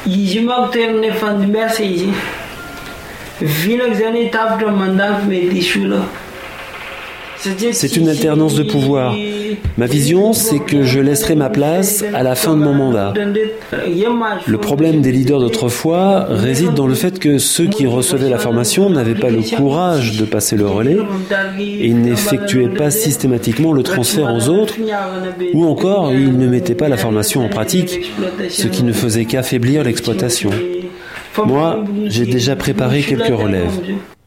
C'est une alternance de pouvoir. Ma vision, c'est que je laisserai ma place à la fin de mon mandat. Le problème des leaders d'autrefois réside dans le fait que ceux qui recevaient la formation n'avaient pas le courage de passer le relais et n'effectuaient pas systématiquement le transfert aux autres, ou encore ils ne mettaient pas la formation en pratique, ce qui ne faisait qu'affaiblir l'exploitation. Moi, j'ai déjà préparé quelques relèves.